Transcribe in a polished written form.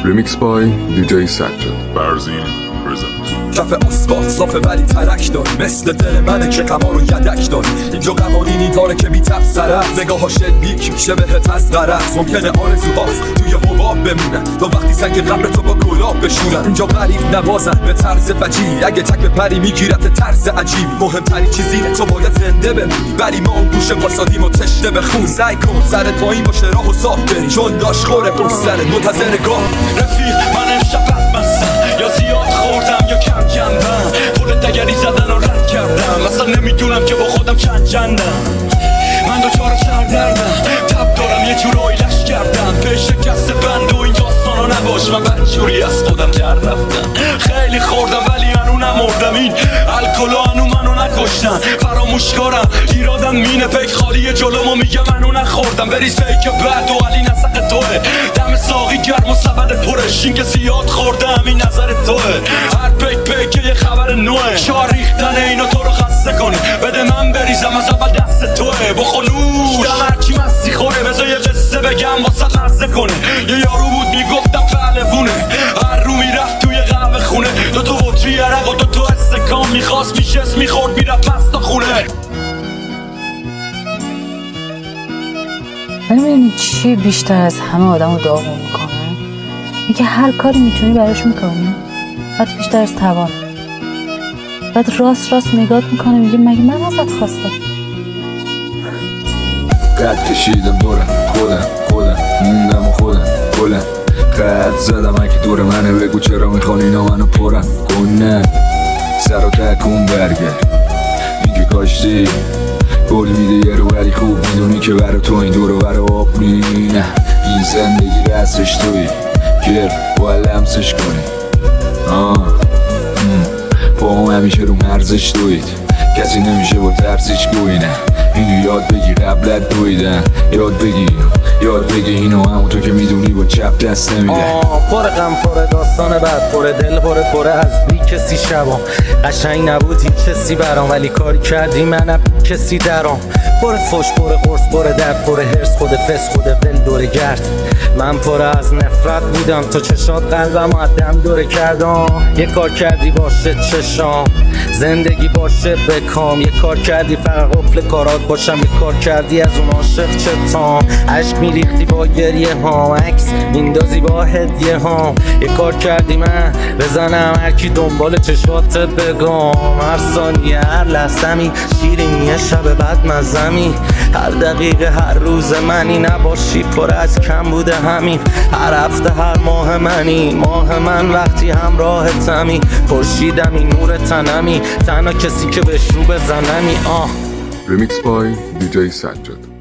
Remix by DJ سجاد. برزین پرزنت. کف آسفالت صافه ولی ترک داره، مثل دل منه که غما رو یدک داره. اینجا قوانینی داره که بی‌تب سرت، نگاهاش شلیک میشه بهت از غرض. ممکنه آرزوهات توی حباب بمونن تا وقتی سنگ قبر تو با گلاب بشورن. اینجا غریب نوازن به طرز فجیعی، اگه تک پری میگیرت طرز عجیبی. مهمترین چیز اینه تو باید زنده بمونی، ولی ما اون گوشه واسادیم و تشنه به خون. سعی کن سرت پایین باشه راه و صاف بری، چون داش خوره پشت سرت منتظر گاه. رفیق من امشب بدمستم، یا زیاد خوردم یا کم کندم. پول دگری زدن و رد کردم، اصلا نمیدونم که با خودم چندم. من دوچار سردردم، تب دارم یه جورایی لش کردم. به شکست بند و این داستانا نباش، من بدجوری از خودم در رفتم. خیلی خوردم ولی هنو نمردم، این الکلو هنو منو نکشتن. فراموشکارم ایرادم مینه، پیک خالی جلومو میگه منو نخوردم. بریز پیک بعد و علی نسق توه، دم ساقی گرم و سبد پرش. این که زیاد خوردم این نظر توه، هر پیک یه خبر نوه. شار ریختن اینا تو رو خسته کنه، بده من بریزم از اول دست توه. بخونوش دم هرچی مستی خوره، بذار یه قصه بگم واسه مرزه کنه. یه یارو بود میگفتم پهلوونه، هر رو میرفت توی قهوه خونه. دوتا وطری عرق و دوتا استکان، میخواست میشست میخورد میرفت پس تا خونه. ولی میدونی چی بیشتر از همه آدم رو داغون میکنه؟ اینکه هر کاری میتونی براش میکنی، حتی بیشتر از توان. بعد راست نگات میکنه میگه مگه من ازت خواستم؟ قد کشیدم دورم خودم موندم و خودم گلم. قد زدم اگه دور منه، بگو چرا میخوان اینا منو پرم کنن. سر و تکون برگرد اینکه کاشتی گل میده یه رو، ولی خوب میدونی که برا تو این دور و برا آب نه. این زندگی رسش توی گر باید لمسش کنی. با هم همیشه رو مرزش دوید، کسی نمیشه با ترسش گوی. نه اینو یاد بگی قبلت دویدن، یاد بگی اینو همونطور که میدونی با چپ دست نمیده. پر غم پر داستان بعد پر دل پر از بی کسی شبام. قشنگ نبود هیچ کسی برام، ولی کاری کردی منم کسی درام. پر فوش پر قرص پر درد پر هرس، خود فس خود ول دور گرد. من پر از نفرت بودم، تو چشات قلبم دم دوره کردم. یه کار کردی باشه چشام، زندگی باشه بکام. یه کار کردی فقط قفل کارات باشم، یه کار کردی از اون عاشق چتام. عشق میریختی با گریه ها، عکس میندازی با هدیه ها. یه کار کردی من بزنم هرکی دنبال چشات بگم. هر ثانیه هر لحظه‌می شیرینیه، شب بعد مزمی. هر دقیقه هر روز منی نباشی، پر از کم بوده همین. هر هفته هر ماه منی، ماه من وقتی همراهتمی. خورشیدمی نور تنمی، تنها کسی که بهش رو بزنمی. Remix by DJ سجاد.